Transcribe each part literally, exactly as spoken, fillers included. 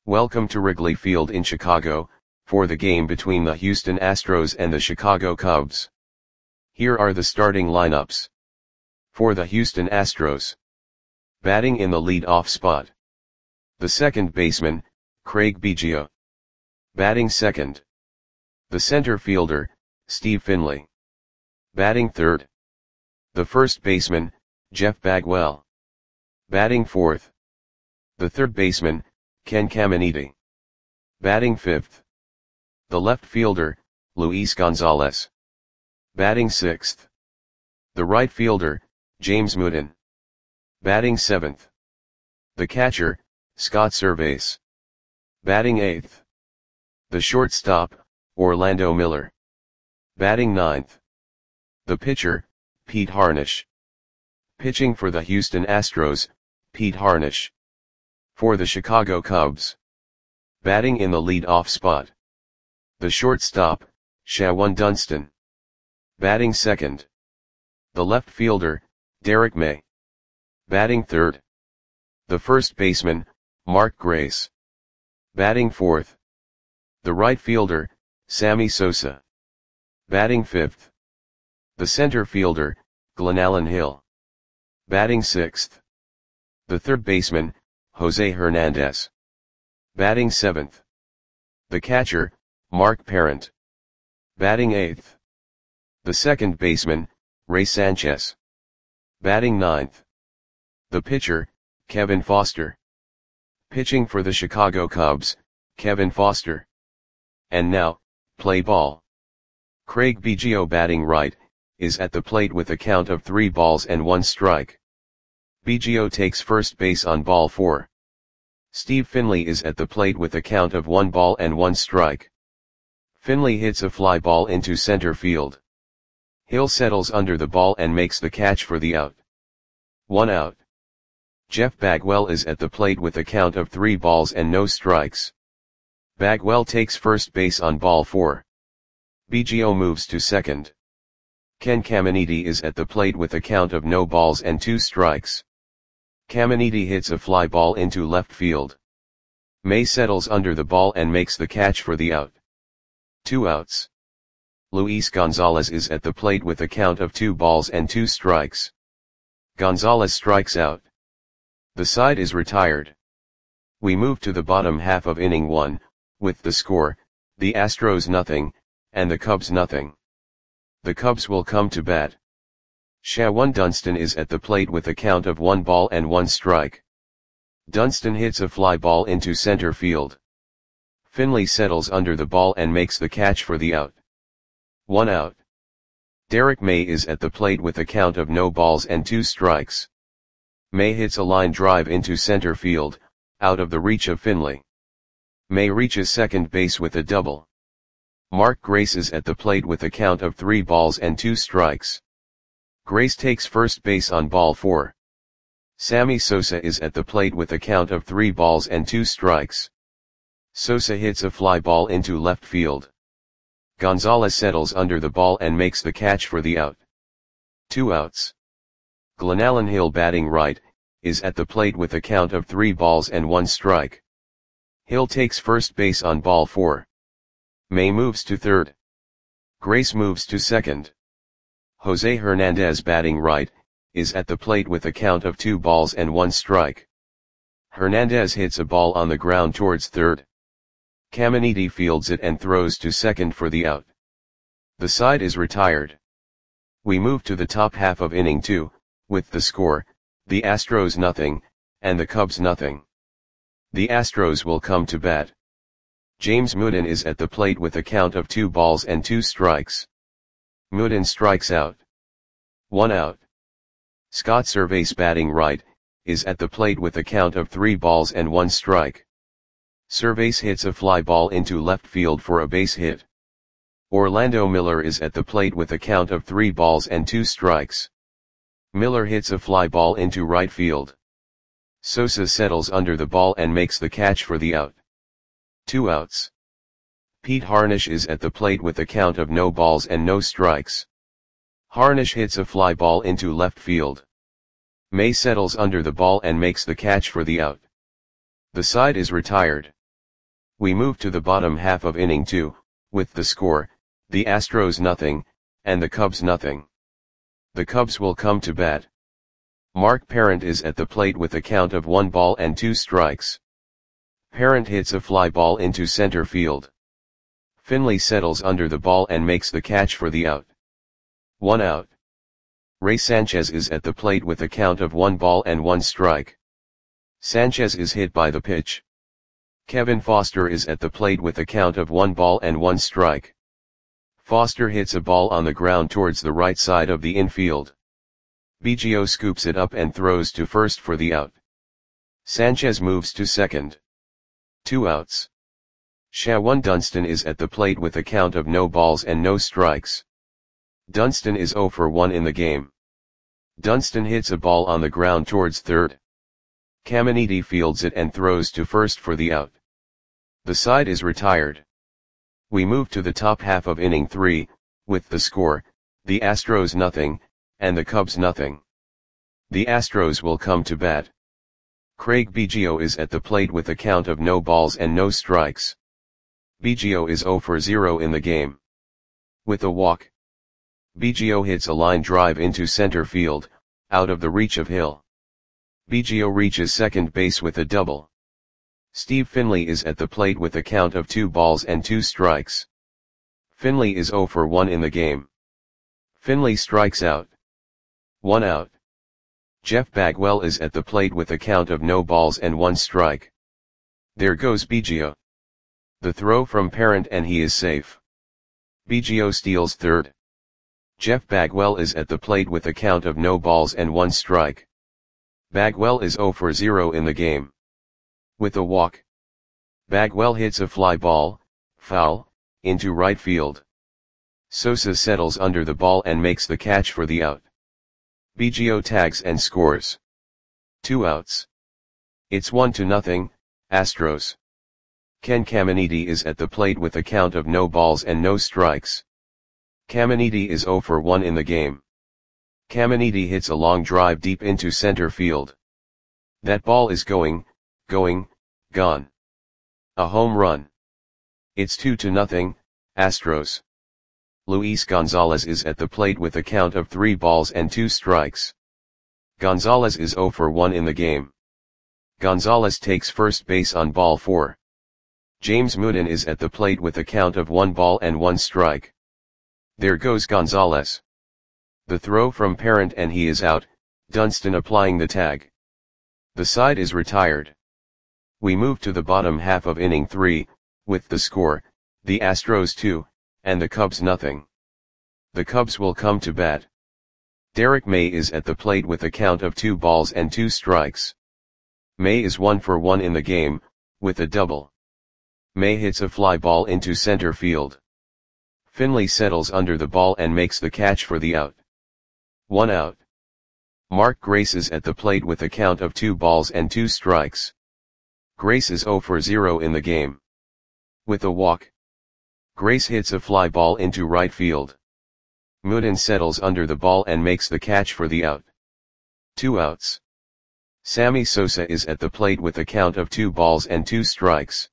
Welcome to Wrigley Field in Chicago, for the game between the Houston Astros and the Chicago Cubs. Here are the starting lineups. For the Houston Astros. Batting in the lead-off spot. The second baseman, Craig Biggio. Batting second. The center fielder, Steve Finley. Batting third. The first baseman, Jeff Bagwell. Batting fourth. The third baseman, Ken Caminiti. Batting fifth. The left fielder, Luis Gonzalez. Batting sixth. The right fielder, James Mooden. Batting seventh. The catcher, Scott Servais. Batting eighth. The shortstop, Orlando Miller. Batting ninth. The pitcher, Pete Harnisch. Pitching for the Houston Astros, Pete Harnisch. For the Chicago Cubs. Batting in the lead-off spot. The shortstop, Shawon Dunston. Batting second. The left fielder, Derek May. Batting third. The first baseman, Mark Grace. Batting fourth. The right fielder, Sammy Sosa. Batting fifth. The center fielder, Glenallen Hill. Batting sixth. The third baseman, Jose Hernandez. Batting seventh. The catcher, Mark Parent. Batting eighth. The second baseman, Ray Sanchez. Batting ninth. The pitcher, Kevin Foster. Pitching for the Chicago Cubs, Kevin Foster. And now, play ball. Craig Biggio batting right, is at the plate with a count of three balls and one strike. Biggio takes first base on ball four. Steve Finley is at the plate with a count of one ball and one strike. Finley hits a fly ball into center field. Hill settles under the ball and makes the catch for the out. One out. Jeff Bagwell is at the plate with a count of three balls and no strikes. Bagwell takes first base on ball four. Biggio moves to second. Ken Caminiti is at the plate with a count of no balls and two strikes. Caminiti hits a fly ball into left field. May settles under the ball and makes the catch for the out. Two outs. Luis Gonzalez is at the plate with a count of two balls and two strikes. Gonzalez strikes out. The side is retired. We move to the bottom half of inning one, with the score, the Astros nothing, and the Cubs nothing. The Cubs will come to bat. Shawon Dunston is at the plate with a count of one ball and one strike. Dunston hits a fly ball into center field. Finley settles under the ball and makes the catch for the out. One out. Derek May is at the plate with a count of no balls and two strikes. May hits a line drive into center field, out of the reach of Finley. May reaches second base with a double. Mark Grace is at the plate with a count of three balls and two strikes. Grace takes first base on ball four. Sammy Sosa is at the plate with a count of three balls and two strikes. Sosa hits a fly ball into left field. Gonzalez settles under the ball and makes the catch for the out. Two outs. Glenallen Hill batting right, is at the plate with a count of three balls and one strike. Hill takes first base on ball four. May moves to third. Grace moves to second. Jose Hernandez batting right, is at the plate with a count of two balls and one strike. Hernandez hits a ball on the ground towards third. Caminiti fields it and throws to second for the out. The side is retired. We move to the top half of inning two, with the score, the Astros nothing, and the Cubs nothing. The Astros will come to bat. James Mooden is at the plate with a count of two balls and two strikes. Mooden strikes out. One out. Scott Servais batting right, is at the plate with a count of three balls and one strike. Servais hits a fly ball into left field for a base hit. Orlando Miller is at the plate with a count of three balls and two strikes. Miller hits a fly ball into right field. Sosa settles under the ball and makes the catch for the out. Two outs. Pete Harnisch is at the plate with a count of no balls and no strikes. Harnisch hits a fly ball into left field. May settles under the ball and makes the catch for the out. The side is retired. We move to the bottom half of inning two, with the score, the Astros nothing, and the Cubs nothing. The Cubs will come to bat. Mark Parent is at the plate with a count of one ball and two strikes. Parent hits a fly ball into center field. Finley settles under the ball and makes the catch for the out. One out. Ray Sanchez is at the plate with a count of one ball and one strike. Sanchez is hit by the pitch. Kevin Foster is at the plate with a count of one ball and one strike. Foster hits a ball on the ground towards the right side of the infield. Biggio scoops it up and throws to first for the out. Sanchez moves to second. Two outs. Shawan Dunston is at the plate with a count of no balls and no strikes. Dunston is zero for one in the game. Dunston hits a ball on the ground towards third. Caminiti fields it and throws to first for the out. The side is retired. We move to the top half of inning three, with the score, the Astros nothing, and the Cubs nothing. The Astros will come to bat. Craig Biggio is at the plate with a count of no balls and no strikes. Biggio is zero for zero in the game. With a walk. Biggio hits a line drive into center field, out of the reach of Hill. Biggio reaches second base with a double. Steve Finley is at the plate with a count of two balls and two strikes. Finley is zero for one in the game. Finley strikes out. One out. Jeff Bagwell is at the plate with a count of no balls and one strike. There goes Biggio. The throw from Parent and he is safe. Biggio steals third. Jeff Bagwell is at the plate with a count of no balls and one strike. Bagwell is zero for zero in the game. With a walk. Bagwell hits a fly ball, foul, into right field. Sosa settles under the ball and makes the catch for the out. Biggio tags and scores. Two outs. It's one to nothing, Astros. Ken Caminiti is at the plate with a count of no balls and no strikes. Caminiti is zero for one in the game. Caminiti hits a long drive deep into center field. That ball is going, going, gone. A home run. It's two to nothing, Astros. Luis Gonzalez is at the plate with a count of three balls and two strikes. Gonzalez is zero for one in the game. Gonzalez takes first base on ball four. James Mooden is at the plate with a count of one ball and one strike. There goes Gonzalez. The throw from Parent and he is out, Dunston applying the tag. The side is retired. We move to the bottom half of inning three, with the score, the Astros two, and the Cubs nothing. The Cubs will come to bat. Derek May is at the plate with a count of two balls and two strikes. May is one for one in the game, with a double. May hits a fly ball into center field. Finley settles under the ball and makes the catch for the out. One out. Mark Grace is at the plate with a count of two balls and two strikes. Grace is zero for zero in the game. With a walk. Grace hits a fly ball into right field. Mooden settles under the ball and makes the catch for the out. Two outs. Sammy Sosa is at the plate with a count of two balls and two strikes.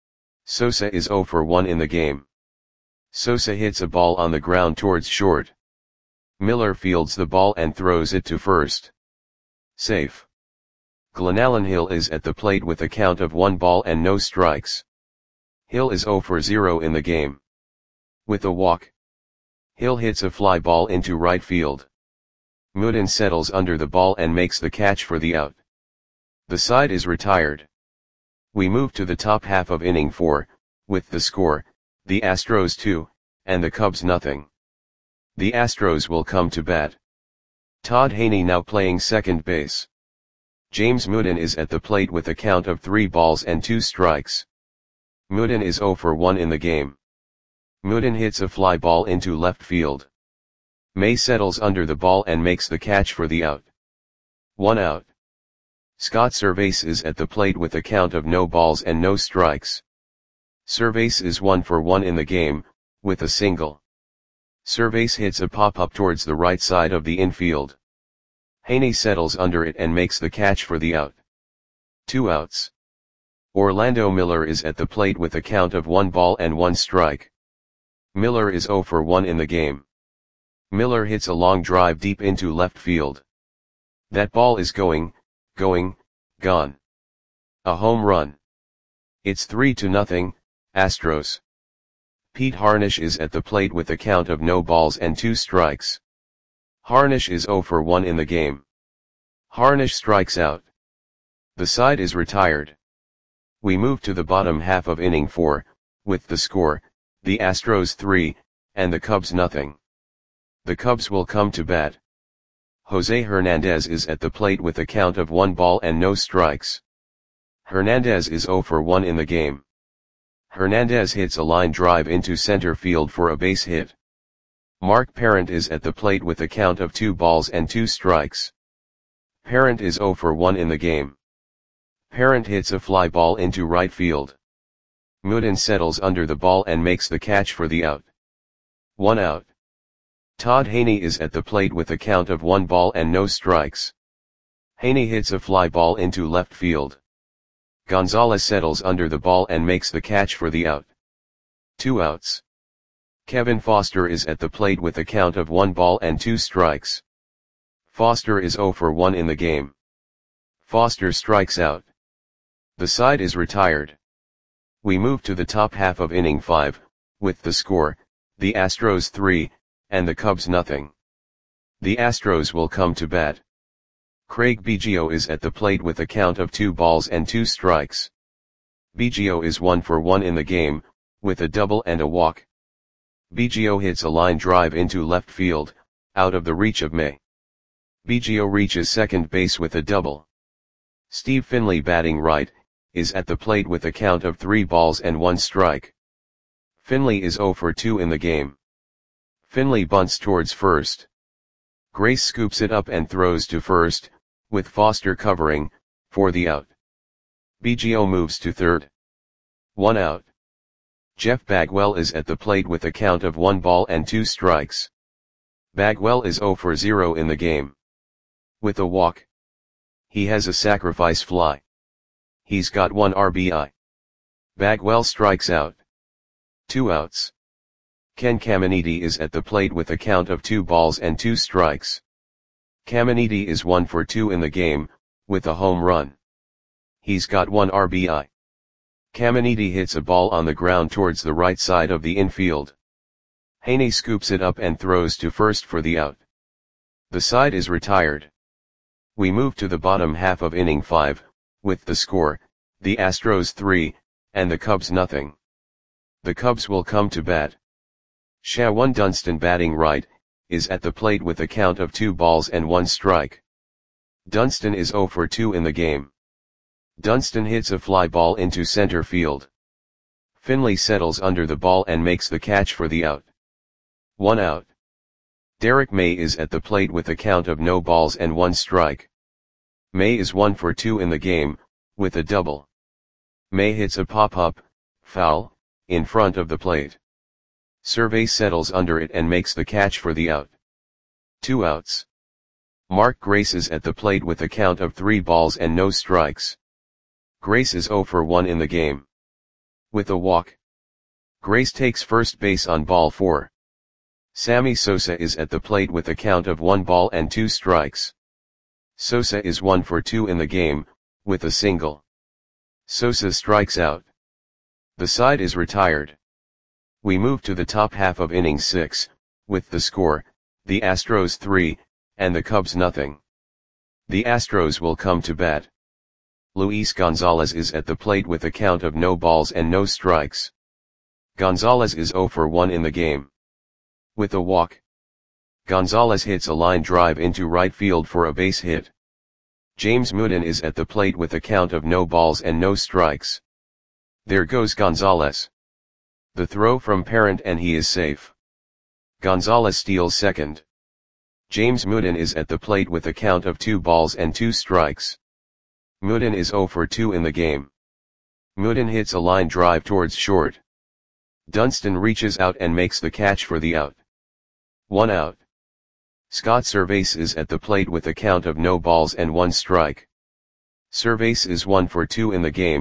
Sosa is zero for one in the game. Sosa hits a ball on the ground towards short. Miller fields the ball and throws it to first. Safe. Glenallen Hill is at the plate with a count of one ball and no strikes. Hill is zero for zero in the game. With a walk. Hill hits a fly ball into right field. Mooden settles under the ball and makes the catch for the out. The side is retired. We move to the top half of inning four, with the score, the Astros two, and the Cubs nothing. The Astros will come to bat. Todd Haney now playing second base. James Mooden is at the plate with a count of three balls and two strikes. Mooden is zero for one in the game. Mooden hits a fly ball into left field. May settles under the ball and makes the catch for the out. One out. Scott Servais is at the plate with a count of no balls and no strikes. Servais is one for one in the game, with a single. Servais hits a pop-up towards the right side of the infield. Haney settles under it and makes the catch for the out. Two outs. Orlando Miller is at the plate with a count of one ball and one strike. Miller is zero for one in the game. Miller hits a long drive deep into left field. That ball is going, going, gone. A home run. It's three to nothing, Astros. Pete Harnisch is at the plate with a count of no balls and two strikes. Harnisch is zero for one in the game. Harnisch strikes out. The side is retired. We move to the bottom half of inning four, with the score, the Astros three, and the Cubs nothing. The Cubs will come to bat. Jose Hernandez is at the plate with a count of one ball and no strikes. Hernandez is zero for one in the game. Hernandez hits a line drive into center field for a base hit. Mark Parent is at the plate with a count of two balls and two strikes. Parent is zero for one in the game. Parent hits a fly ball into right field. Mooden settles under the ball and makes the catch for the out. One out. Todd Haney is at the plate with a count of one ball and no strikes. Haney hits a fly ball into left field. Gonzalez settles under the ball and makes the catch for the out. Two outs. Kevin Foster is at the plate with a count of one ball and two strikes. Foster is zero for one in the game. Foster strikes out. The side is retired. We move to the top half of inning five, with the score, the Astros three, and the Cubs nothing. The Astros will come to bat. Craig Biggio is at the plate with a count of two balls and two strikes. Biggio is one for one in the game, with a double and a walk. Biggio hits a line drive into left field, out of the reach of May. Biggio reaches second base with a double. Steve Finley, batting right, is at the plate with a count of three balls and one strike. Finley is zero for two in the game. Finley bunts towards first. Grace scoops it up and throws to first, with Foster covering, for the out. Biggio moves to third. One out. Jeff Bagwell is at the plate with a count of one ball and two strikes. Bagwell is zero for zero in the game. With a walk. He has a sacrifice fly. He's got one R B I. Bagwell strikes out. Two outs. Ken Caminiti is at the plate with a count of two balls and two strikes. Caminiti is one for two in the game, with a home run. He's got one R B I. Caminiti hits a ball on the ground towards the right side of the infield. Haney scoops it up and throws to first for the out. The side is retired. We move to the bottom half of inning five, with the score, the Astros three, and the Cubs nothing. The Cubs will come to bat. Shawan Dunston, batting right, is at the plate with a count of two balls and one strike. Dunston is zero for two in the game. Dunston hits a fly ball into center field. Finley settles under the ball and makes the catch for the out. One out. Derek May is at the plate with a count of no balls and one strike. May is one for two in the game, with a double. May hits a pop-up, foul, in front of the plate. Survey settles under it and makes the catch for the out. Two outs. Mark Grace is at the plate with a count of three balls and no strikes. Grace is zero for one in the game. With a walk. Grace takes first base on ball four. Sammy Sosa is at the plate with a count of one ball and two strikes. Sosa is one for two in the game, with a single. Sosa strikes out. The side is retired. We move to the top half of inning six, with the score, the Astros three, and the Cubs nothing. The Astros will come to bat. Luis Gonzalez is at the plate with a count of no balls and no strikes. Gonzalez is zero for one in the game. With a walk. Gonzalez hits a line drive into right field for a base hit. James Mooden is at the plate with a count of no balls and no strikes. There goes Gonzalez. The throw from Parent and he is safe. Gonzalez steals second. James Mooden is at the plate with a count of two balls and two strikes. Mooden is zero for two in the game. Mooden hits a line drive towards short. Dunston reaches out and makes the catch for the out. One out. Scott Servais is at the plate with a count of no balls and one strike. Servais is one for two in the game,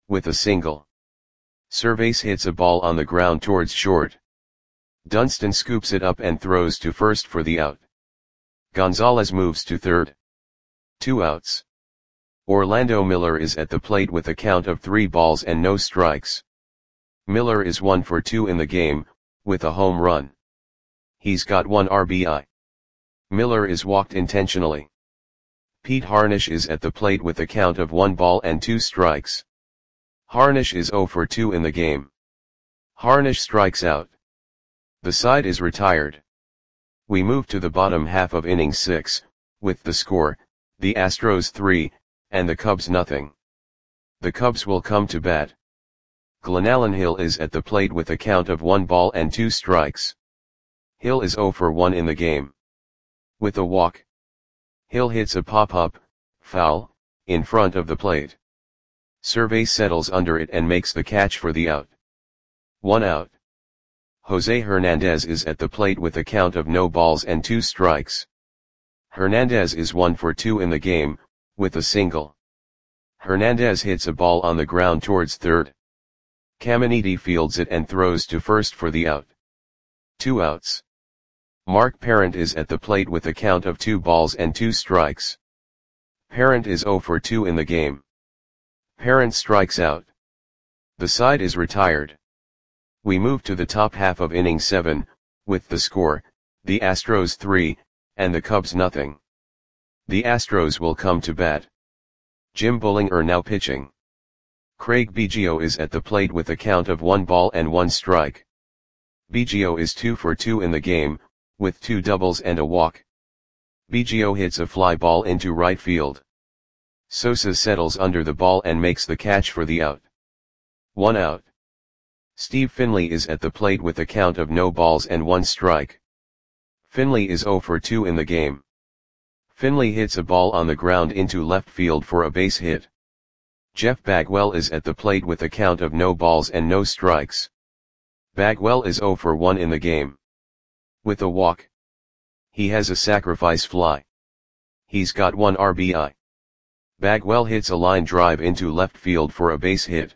with a single. Cervais hits a ball on the ground towards short. Dunston scoops it up and throws to first for the out. Gonzalez moves to third. Two outs. Orlando Miller is at the plate with a count of three balls and no strikes. Miller is one for two in the game, with a home run. He's got one R B I. Miller is walked intentionally. Pete Harnisch is at the plate with a count of one ball and two strikes. Harnisch is zero for two in the game. Harnisch strikes out. The side is retired. We move to the bottom half of inning six, with the score, the Astros three, and the Cubs nothing. The Cubs will come to bat. Glenallen Hill is at the plate with a count of one ball and two strikes. Hill is zero for one in the game. With a walk. Hill hits a pop-up, foul, in front of the plate. Cervais settles under it and makes the catch for the out. One out. Jose Hernandez is at the plate with a count of no balls and two strikes. Hernandez is one for two in the game, with a single. Hernandez hits a ball on the ground towards third. Caminiti fields it and throws to first for the out. Two outs. Mark Parent is at the plate with a count of two balls and two strikes. Parent is zero for two in the game. Parent strikes out. The side is retired. We move to the top half of inning seven, with the score, the Astros three, and the Cubs nothing. The Astros will come to bat. Jim Bullinger now pitching. Craig Biggio is at the plate with a count of one ball and one strike. Biggio is two for two in the game, with two doubles and a walk. Biggio hits a fly ball into right field. Sosa settles under the ball and makes the catch for the out. One out. Steve Finley is at the plate with a count of no balls and one strike. Finley is zero for two in the game. Finley hits a ball on the ground into left field for a base hit. Jeff Bagwell is at the plate with a count of no balls and no strikes. Bagwell is zero for one in the game. With a walk. He has a sacrifice fly. He's got one R B I. Bagwell hits a line drive into left field for a base hit.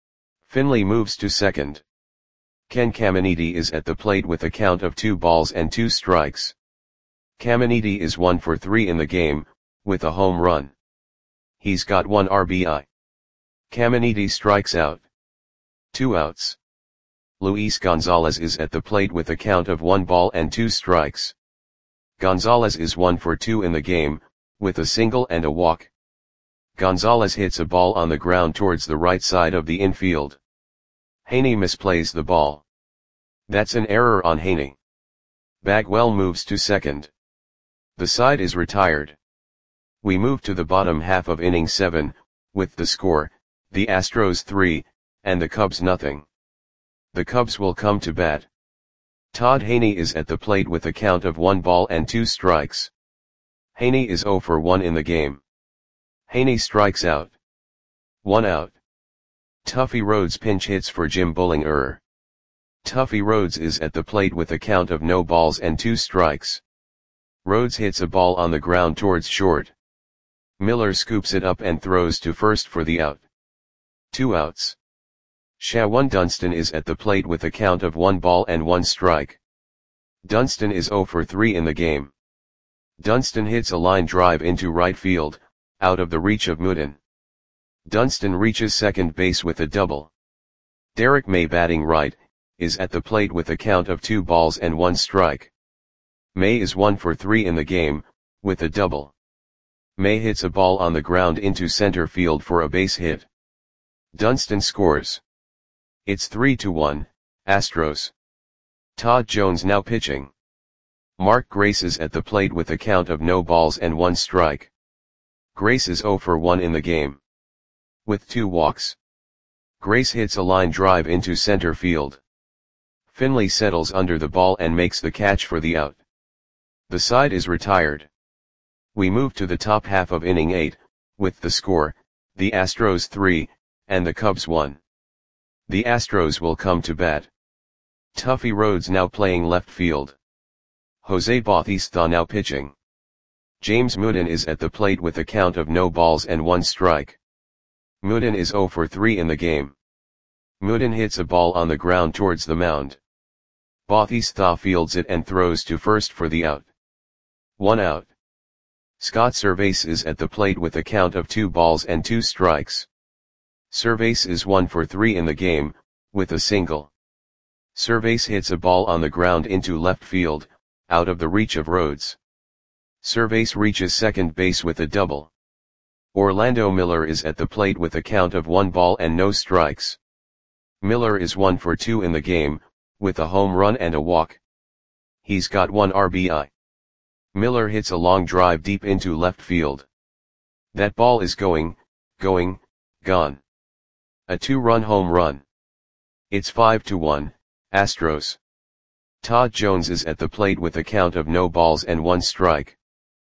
Finley moves to second. Ken Caminiti is at the plate with a count of two balls and two strikes. Caminiti is one for three in the game, with a home run. He's got one R B I. Caminiti strikes out. Two outs. Luis Gonzalez is at the plate with a count of one ball and two strikes. Gonzalez is one for two in the game, with a single and a walk. Gonzalez hits a ball on the ground towards the right side of the infield. Haney misplays the ball. That's an error on Haney. Bagwell moves to second. The side is retired. We move to the bottom half of inning seven, with the score, the Astros three, and the Cubs nothing. The Cubs will come to bat. Todd Haney is at the plate with a count of one ball and two strikes. Haney is zero for one in the game. Haney strikes out. One out. Tuffy Rhodes pinch hits for Jim Bullinger. Tuffy Rhodes is at the plate with a count of no balls and two strikes. Rhodes hits a ball on the ground towards short. Miller scoops it up and throws to first for the out. Two outs. Shawan Dunston is at the plate with a count of one ball and one strike. Dunston is zero for three in the game. Dunston hits a line drive into right field, out of the reach of Mooden. Dunston reaches second base with a double. Derek May, batting right, is at the plate with a count of two balls and one strike. May is one for three in the game, with a double. May hits a ball on the ground into center field for a base hit. Dunston scores. It's three to one, Astros. Todd Jones now pitching. Mark Grace is at the plate with a count of no balls and one strike. Grace is zero for one in the game. With two walks. Grace hits a line drive into center field. Finley settles under the ball and makes the catch for the out. The side is retired. We move to the top half of inning eight, with the score, the Astros three, and the Cubs one. The Astros will come to bat. Tuffy Rhodes now playing left field. Jose Bautista now pitching. James Mooden is at the plate with a count of no balls and one strike. Mudin is zero for three in the game. Mudin hits a ball on the ground towards the mound. Bautista fields it and throws to first for the out. One out. Scott Servais is at the plate with a count of two balls and two strikes. Servais is one for three in the game, with a single. Servais hits a ball on the ground into left field, out of the reach of Rhodes. Servais reaches second base with a double. Orlando Miller is at the plate with a count of one ball and no strikes. Miller is one for two in the game, with a home run and a walk. He's got one R B I. Miller hits a long drive deep into left field. That ball is going, going, gone. A two-run home run. It's five to one, Astros. Todd Jones is at the plate with a count of no balls and one strike.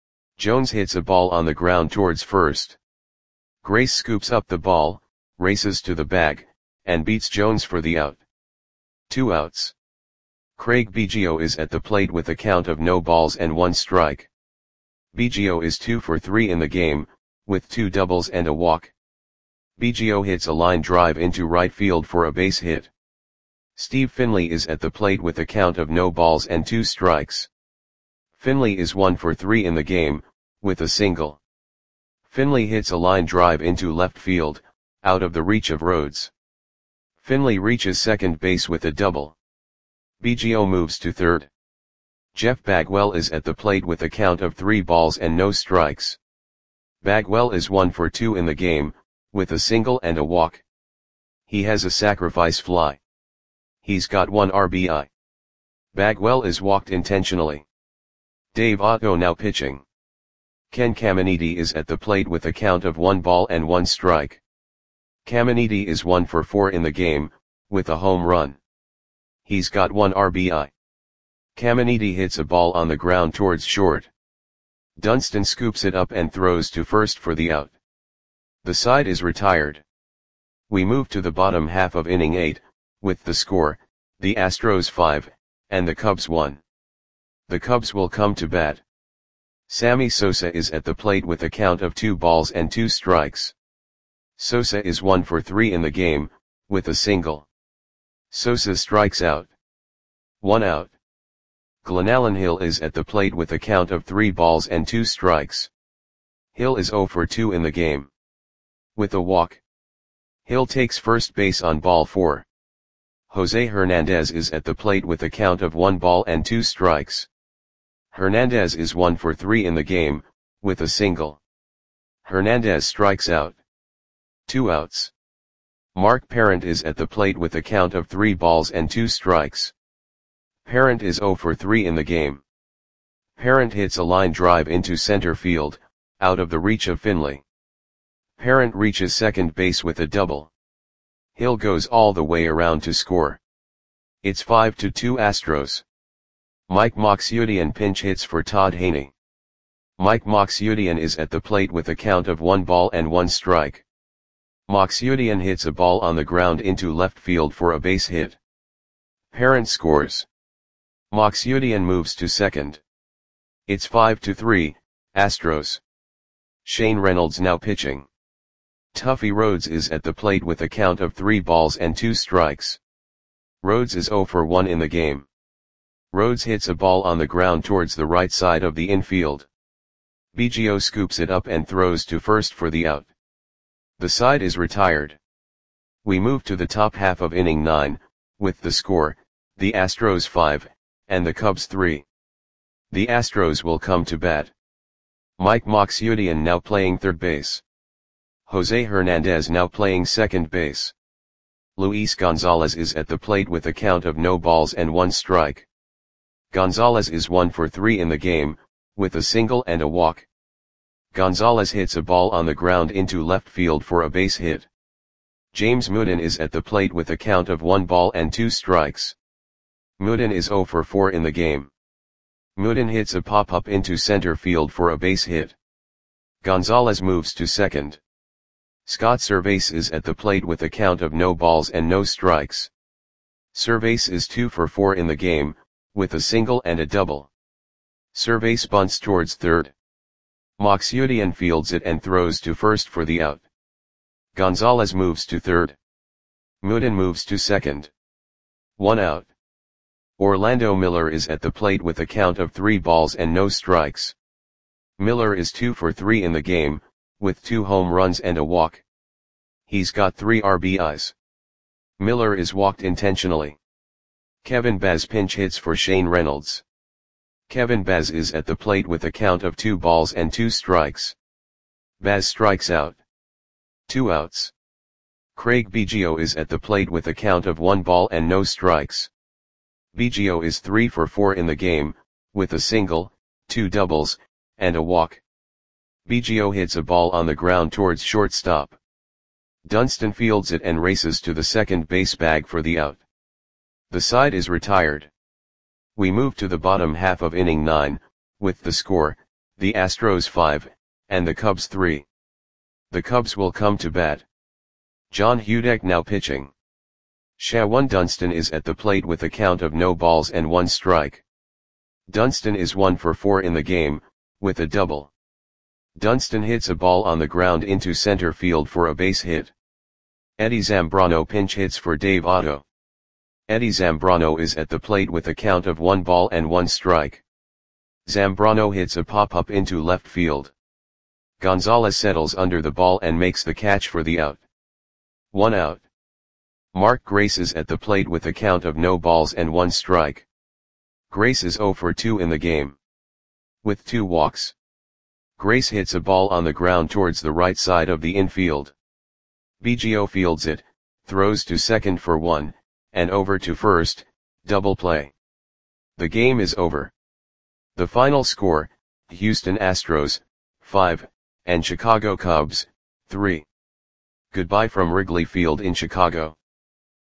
Jones hits a ball on the ground towards first. Grace scoops up the ball, races to the bag, and beats Jones for the out. Two outs. Craig Biggio is at the plate with a count of no balls and one strike. Biggio is two for three in the game, with two doubles and a walk. Biggio hits a line drive into right field for a base hit. Steve Finley is at the plate with a count of no balls and two strikes. Finley is one for three in the game, with a single. Finley hits a line drive into left field, out of the reach of Rhodes. Finley reaches second base with a double. Biggio moves to third. Jeff Bagwell is at the plate with a count of three balls and no strikes. Bagwell is one for two in the game, with a single and a walk. He has a sacrifice fly. He's got one R B I. Bagwell is walked intentionally. Dave Otto now pitching. Ken Caminiti is at the plate with a count of one ball and one strike. Caminiti is one for four in the game, with a home run. He's got one R B I. Caminiti hits a ball on the ground towards short. Dunston scoops it up and throws to first for the out. The side is retired. We move to the bottom half of inning eight, with the score, the Astros five, and the Cubs one. The Cubs will come to bat. Sammy Sosa is at the plate with a count of two balls and two strikes. Sosa is one for three in the game, with a single. Sosa strikes out. One out. Glenallen Hill is at the plate with a count of three balls and two strikes. Hill is zero for two in the game. With a walk. Hill takes first base on ball four. Jose Hernandez is at the plate with a count of one ball and two strikes. Hernandez is one for three in the game, with a single. Hernandez strikes out. Two outs. Mark Parent is at the plate with a count of three balls and two strikes. Parent is zero for three in the game. Parent hits a line drive into center field, out of the reach of Finley. Parent reaches second base with a double. Hill goes all the way around to score. It's five to two Astros. Mike Moxiudian pinch hits for Todd Haney. Mike Moxiudian is at the plate with a count of one ball and one strike. Moxiudian hits a ball on the ground into left field for a base hit. Parent scores. Moxiudian moves to second. It's five to three, Astros. Shane Reynolds now pitching. Tuffy Rhodes is at the plate with a count of three balls and two strikes. Rhodes is zero for one in the game. Rhodes hits a ball on the ground towards the right side of the infield. Biggio scoops it up and throws to first for the out. The side is retired. We move to the top half of inning nine, with the score, the Astros five, and the Cubs three. The Astros will come to bat. Mike Moxiudian now playing third base. Jose Hernandez now playing second base. Luis Gonzalez is at the plate with a count of no balls and one strike. Gonzalez is one for three in the game, with a single and a walk. Gonzalez hits a ball on the ground into left field for a base hit. James Mudin is at the plate with a count of one ball and two strikes. Mudin is zero for four in the game. Mudin hits a pop-up into center field for a base hit. Gonzalez moves to second. Scott Servais is at the plate with a count of no balls and no strikes. Servais is two for four in the game, with a single and a double. Servais bunts towards third. Moxiudian fields it and throws to first for the out. Gonzalez moves to third. Mooden moves to second. One out. Orlando Miller is at the plate with a count of three balls and no strikes. Miller is two for three in the game, with two home runs and a walk. He's got three R B Is. Miller is walked intentionally. Kevin Baz pinch hits for Shane Reynolds. Kevin Baz is at the plate with a count of two balls and two strikes. Baz strikes out. Two outs. Craig Biggio is at the plate with a count of one ball and no strikes. Biggio is three for four in the game, with a single, two doubles, and a walk. Biggio hits a ball on the ground towards shortstop. Dunston fields it and races to the second base bag for the out. The side is retired. We move to the bottom half of inning nine, with the score, the Astros five, and the Cubs three. The Cubs will come to bat. John Hudek now pitching. Shawan Dunston is at the plate with a count of no balls and one strike. Dunston is one for four in the game, with a double. Dunston hits a ball on the ground into center field for a base hit. Eddie Zambrano pinch hits for Dave Otto. Eddie Zambrano is at the plate with a count of one ball and one strike. Zambrano hits a pop-up into left field. Gonzalez settles under the ball and makes the catch for the out. One out. Mark Grace is at the plate with a count of no balls and one strike. Grace is zero for two in the game. With two walks. Grace hits a ball on the ground towards the right side of the infield. Biggio fields it, throws to second for one, and over to first, double play. The game is over. The final score, Houston Astros, five, and Chicago Cubs, three. Goodbye from Wrigley Field in Chicago.